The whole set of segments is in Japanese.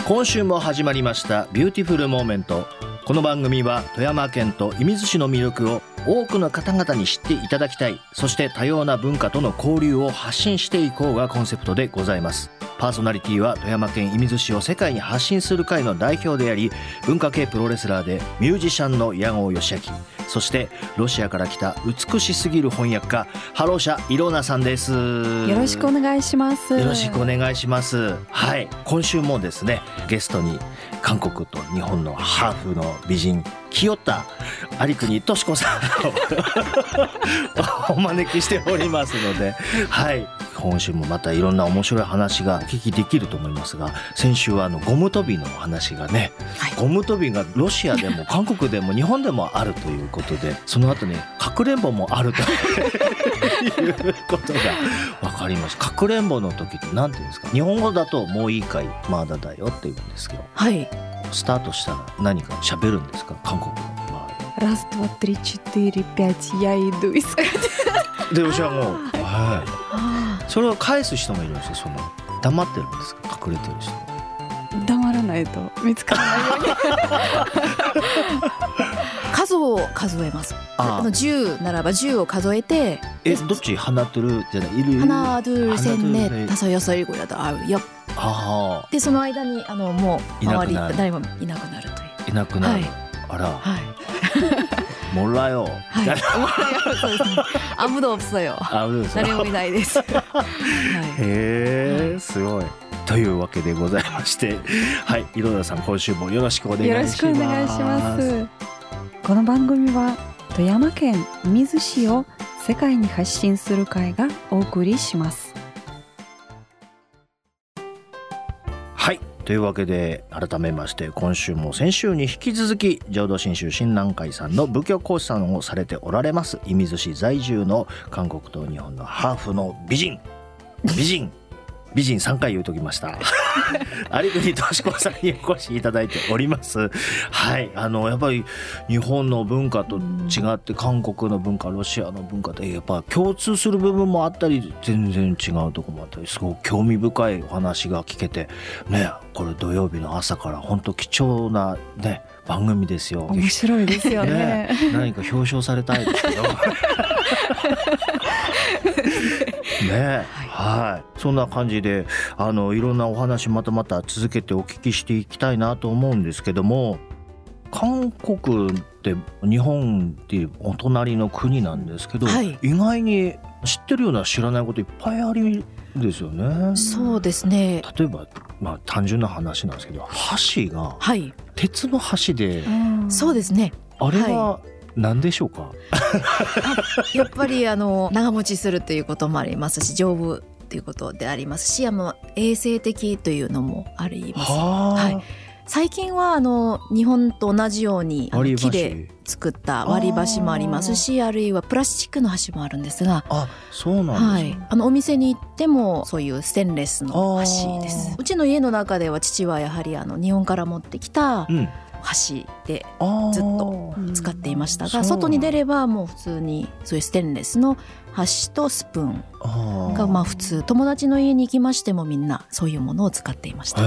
今週も始まりましたビューティフルモーメント。この番組は富山県と射水市の魅力を多くの方々に知っていただきたい、そして多様な文化との交流を発信していこうがコンセプトでございます。パーソナリティは富山県射水市を世界に発信する会の代表であり、文化系プロレスラーでミュージシャンの矢後義明、そしてロシアから来た美しすぎる翻訳家ハローシャイローナさんです。 よろしくお願いします。 よろしくお願いします。はい、今週もですね、ゲストに韓国と日本のハーフの美人清田有国敏子さんをお招きしておりますので、はい、今週もまたいろんな面白い話がお聞きできると思いますが、先週はゴム跳びの話がね、はい、ゴム跳びがロシアでも韓国でも日本でもあるということで、その後にかくれんぼもあるということが分かりました。かくれんぼの時って何て言うんですか、日本語だともういいかいまだだよって言うんですけど、はい、スタートしたら何か喋るんですか、韓国の場合。 Раз, два, три, четыре, пять, я иду искать。 で、ロシア語、はい、それを返す人もいるんですよ。黙ってるんですか、隠れてる人。 黙らないと見つからないように数を数えます。10ならば10を数えて、 どっち하나 둘じゃない、 하나 둘 셋 넷 다섯 여섯 일곱 여덟 아홉 열。でその間にもう周り誰もいなくなるという。 いなくなる、はい、あら、はい、몰라요。 はい、そうですね。아무도 없어요。誰もいないです。はい、 へえ、すごい。というわけでございまして、はい、イロナさん、今週もよろしくお願いします。 よろしくお願いします。この番組は富山県射水市を世界に発信する会がお送りします。 はい、というわけで改めまして、今週も先週に引き続き浄土真宗親鸞会さんの仏教講師さんをされておられます射水市在住の韓国と日本のハーフの美人3回言うときました有国敏子さんにお越しいただいております。はい、やっぱり日本の文化と違って韓国の文化、ロシアの文化ってやっぱ共通する部分もあったり、全然違うところもあったり、すごく興味深いお話が聞けてね、これ土曜日の朝から本当貴重なね番組ですよ。 面白いですよ ね何か表彰されたいですけどね、はい、そんな感じでいろんなお話また続けてお聞きしていきたいなと思うんですけども、韓国って日本っていうお隣の国なんですけど、はい、意外に知ってるような知らないこといっぱいあるんですよね。 そうですね。 例えば、単純な話なんですけど、箸が鉄の箸で、はい、 そうですね。 あれは何でしょうかやっぱり長持ちするということもありますし、丈夫ということでありますし、衛生的というのもあります。はい、最近は日本と同じように木で作った割り箸もありますし、あるいはプラスチックの箸もあるんですが、 そうなんですね。 はい、お店に行ってもそういうステンレスの箸です。うちの家の中では父はやはり日本から持ってきた、箸でずっと使っていましたが、外に出ればもう普通にそういうステンレスの箸とスプーンが普通、友達の家に行きましてもみんなそういうものを使っていました。はい、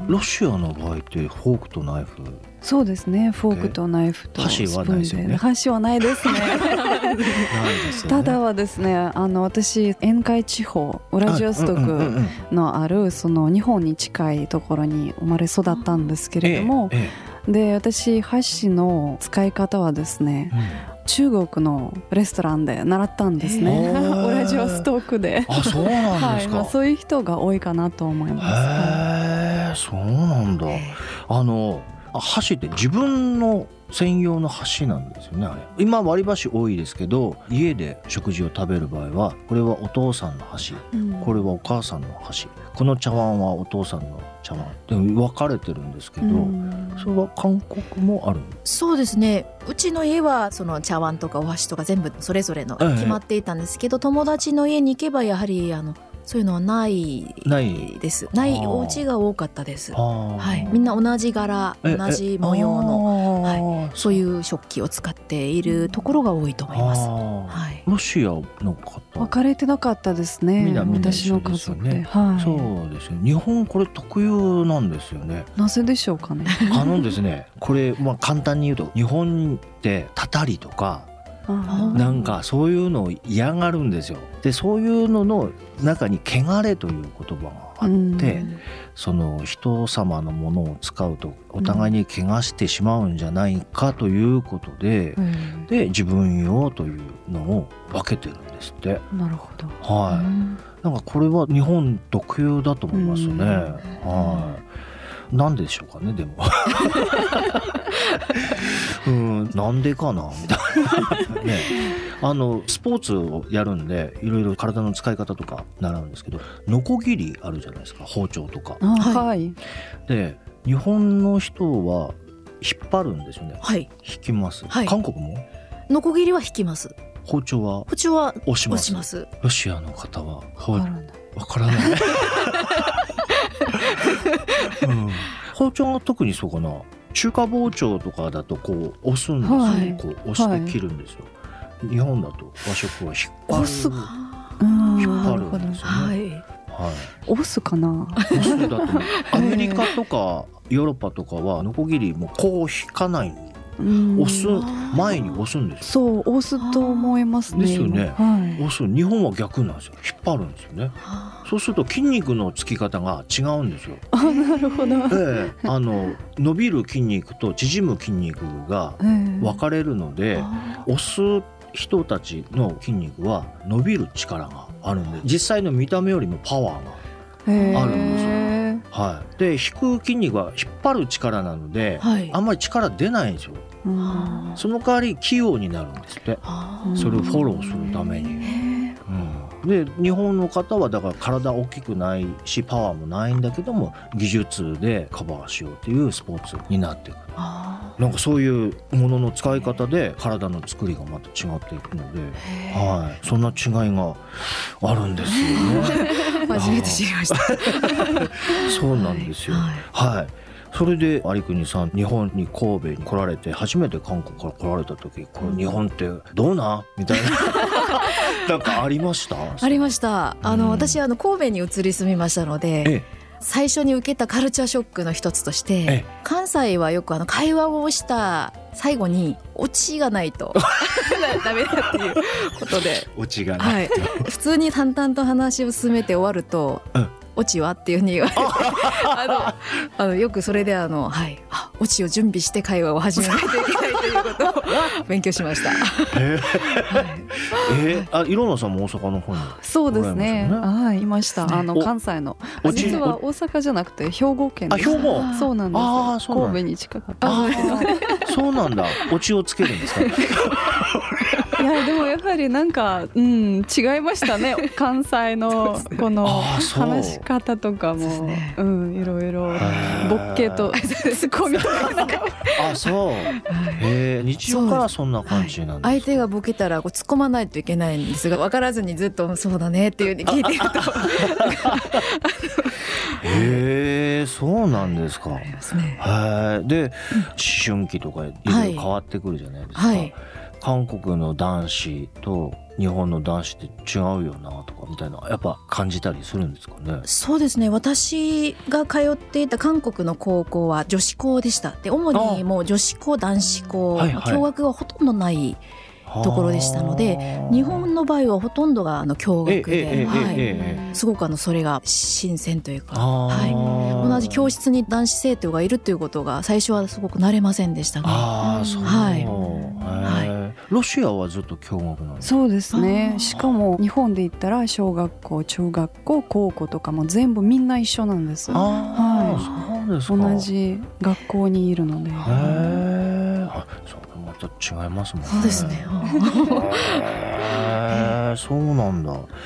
ロシアの場合ってフォークとナイフ。 そうですね、フォークとナイフとスプーンで。箸はないですよね。箸はないですねただはですね、私沿海地方ウラジオストクのあるその日本に近いところに生まれ育ったんですけれども、で私箸の使い方はですね、中国のレストランで習ったんですねウラジオストクで。 そうなんですか。 はい、そういう人が多いかなと思います。 そうなんだ。箸って自分の専用の箸なんですよね。あれ今割り箸多いですけど、家で食事を食べる場合はこれはお父さんの箸、これはお母さんの箸、この茶碗はお父さんの茶碗で分かれてるんですけど、それは韓国もある。 そうですね。うちの家はその茶碗とかお箸とか全部それぞれの決まっていたんですけど、友達の家に行けばやはりそういうのはないです。ないお家が多かったです。はい、みんな同じ柄、同じ模様の、はい、そういう食器を使っているところが多いと思います。はい、 ロシアの方分かれてなかったですね。私の家族で、はい、 そうですね。日本これ特有なんですよね。 なぜでしょうかね。 ですね、これ簡単に言うと日本ってたたりとかなんかそういうのを嫌がるんですよ。でそういうのの中に汚れという言葉があって、その人様のものを使うとお互いに怪我してしまうんじゃないかということで、で自分用というのを分けてるんですって。 なるほど。 はい。なんかこれは日本特有だと思いますね。はい。なんでしょうかね、でもなんでかなみたいなね。スポーツをやるんでいろいろ体の使い方とか習うんですけど、ノコギリあるじゃないですか、包丁とか。 はい。 で日本の人は引っ張るんですよね。 はい。 引きます。 はい、 韓国もノコギリは引きます。 包丁は押します。ロシアの方はわからない。包丁が特にそうかな。中華包丁とかだとこう押すんですよ、はい、こう押して切るんですよ、はい、日本だと和食は引っ張るんですよね、 はいはい、 押すかな。 押すだとアメリカとかヨーロッパとかはノコギリもこう引かない押す前に押すんですよ。そう押すと思いますね。 ですよね、はい、押す。日本は逆なんですよ。引っ張るんですよね。そうすると筋肉のつき方が違うんですよ。 なるほど。 伸びる筋肉と縮む筋肉が分かれるので、押す人たちの筋肉は伸びる力があるんで、実際の見た目よりもパワーがあるんですよ。はい、で引く筋肉は引っ張る力なので、はい、あんまり力出ないんですよ。その代わり器用になるんですって。それをフォローするために。で日本の方はだから体大きくないしパワーもないんだけども技術でカバーしようっていうスポーツになってくる。なんかそういうものの使い方で体の作りがまた違っていくので、はい、そんな違いがあるんですよね。 初めて知りました。 そうなんですよ。はい。それで有国さん、日本に神戸に来られて初めて韓国から来られた時、これ日本ってどうなみたいななんかありました？ ありました。私神戸に移り住みましたので、最初に受けたカルチャーショックの一つとして、関西はよく会話をした最後にオチがないとダメだっていうことで、 オチがないと、 普通に淡々と話を進めて終わると、オチはっていうふうに言われてよくそれでオチを準備して会話を始めないといけないということを勉強しました。 色野さんも大阪の方に、 そうですね、はい、いました。関西の、実は大阪じゃなくて兵庫県です。 兵庫。 そうなんです。神戸に近かった。 そうなんだ。オチをつけるんですか？ いやでもやはりなんか、違いましたね。関西のこの話し方とかも、いろいろボッケとツッコミとかなんか。 そう。日常からそんな感じなんですか？ 相手がボケたら突っ込まないといけないんですが、分からずにずっとそうだねっていう風に聞いていると。そうなんですか。で、思春期とかいろいろ変わってくるじゃないですか。韓国の男子と日本の男子って違うよなとかみたいな、やっぱ感じたりするんですかね？ そうですね。私が通っていた韓国の高校は女子校でした。で、主にもう女子校男子校、共学がほとんどないところでしたので、日本の場合はほとんどが共学で、すごくそれが新鮮というか、同じ教室に男子生徒がいるということが最初はすごく慣れませんでしたね。 ロシアはずっと共学なんですか？ そうですね。しかも日本で言ったら小学校、中学校、高校とかも全部みんな一緒なんです。 そうですか。 同じ学校にいるので。 また違いますもんね。 そうですね。 そうなんだ。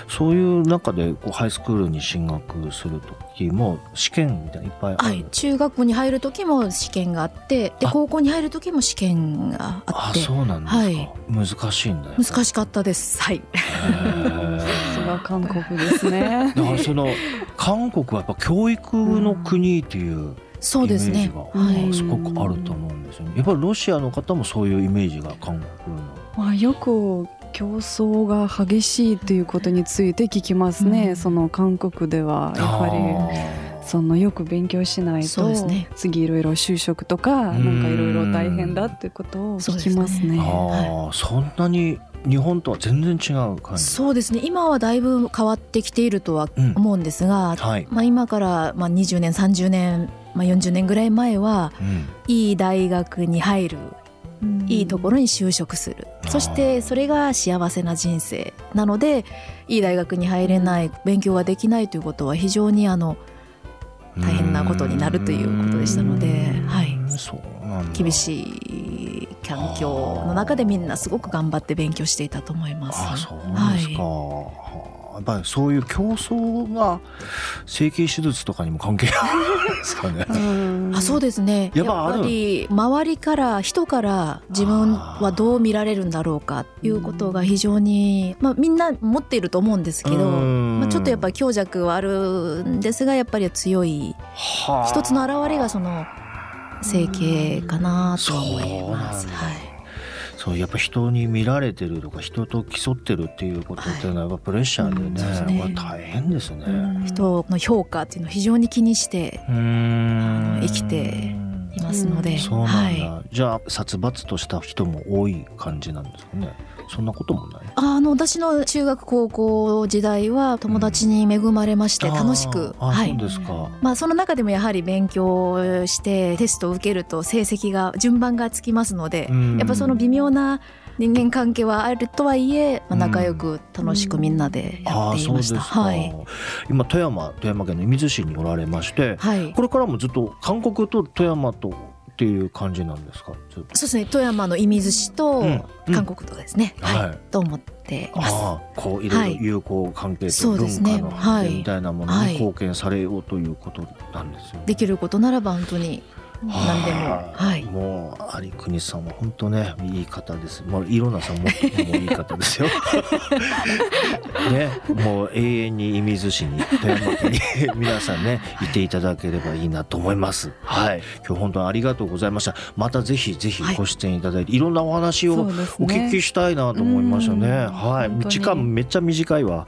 そういう中でこうハイスクールに進学する時も試験みたいないっぱいある、 はい、中学校に入る時も試験があって、で高校に入る時も試験があって。 そうなんですか、はい、難しいんだよ。 難しかったです。はい。 それは韓国ですね。 だからその韓国はやっぱ教育の国っていうイメージがすごくあると思うんですよね。やっぱりロシアの方もそういうイメージが韓国の。 よく競争が激しいということについて聞きますね。その韓国ではやっぱりそのよく勉強しないと、ね、次いろいろ就職とかなんかいろいろ大変だっていうことを聞きますね。 そんなに日本とは全然違う感じ。 そうですね。今はだいぶ変わってきているとは思うんですが、はい、今から20年30年、40年ぐらい前は、いい大学に入る、いいところに就職する、そしてそれが幸せな人生なので、いい大学に入れない、勉強ができないということは非常に大変なことになるということでしたので、はい、そうなんだ。厳しい環境の中でみんなすごく頑張って勉強していたと思います。 そうなんですか、やっぱりそういう競争が整形手術とかにも関係あるんですかね。 そうですね。やっぱり周りから人から自分はどう見られるんだろうかということが非常に、みんな持っていると思うんですけど、ちょっとやっぱり強弱はあるんですが、やっぱり強い一つの表れがその整形かなと思います。 そうやっぱ人に見られてるとか人と競ってるっていうことっていうのはやっぱプレッシャーでね、大変ですね。 人の評価っていうのを非常に気にして生きていますので。 そうなんだ、じゃあ殺伐とした人も多い感じなんですかね。そんなこともない。 私の中学高校時代は友達に恵まれまして楽しく、 そうですか。 その中でもやはり勉強してテストを受けると成績が順番がつきますので、やっぱその微妙な人間関係はあるとはいえ、仲良く楽しくみんなでやっていました。 今富山県の射水市におられまして、これからもずっと韓国と富山とっていう感じなんですか。 そうですね。富山の射水市と韓国とですね、と思っています。 こういろいろ友好関係と文化の発展みたいなものに貢献されようということなんですよね。 できることならば本当に何でも、 もう有国さんは本当ねいい方です。いろんなさんもいい方ですよ。ね、もう永遠に射水市に富山県に皆さんねいていただければいいなと思います。今日本当にありがとうございました。またぜひご出演いただいて、いろんなお話をお聞きしたいなと思いましたね。時間めっちゃ短いわ。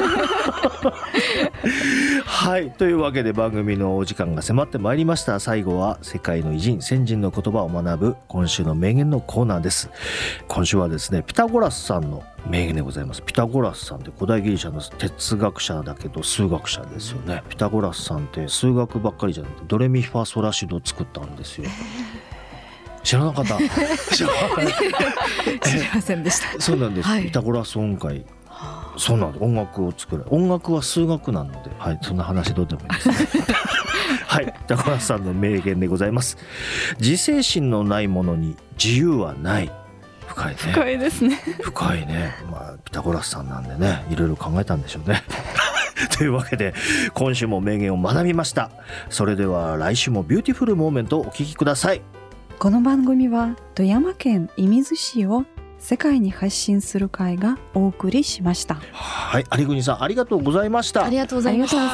というわけで番組のお時間が迫ってまいりました。最後は世界の偉人先人の言葉を学ぶ今週の名言のコーナーです。今週はですね、ピタゴラスさんの名言でございます。ピタゴラスさんって古代ギリシャの哲学者だけど数学者ですよね。ピタゴラスさんって数学ばっかりじゃなくてドレミファソラシドを作ったんですよ。知らなかった。知りませんでした。 そうなんです、ピタゴラス音階。そうなんです。音楽を作る。音楽は数学なので、そんな話どうでもいいですね。ピタゴラスさんの名言でございます。自制心のないものに自由はない。深いね。 深いですね。 深いね。ピタゴラスさんなんでね、いろいろ考えたんでしょうね。というわけで今週も名言を学びました。それでは来週もビューティフルモーメントをお聞きください。 この番組は富山県射水市を世界に発信する会がお送りしました。 有国さんありがとうございました。 ありがとうございました。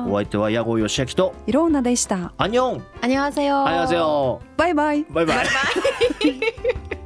お相手は矢後義明とイローナでした。 アニョン。 안녕하세요。 バイバイ。 バイバイ。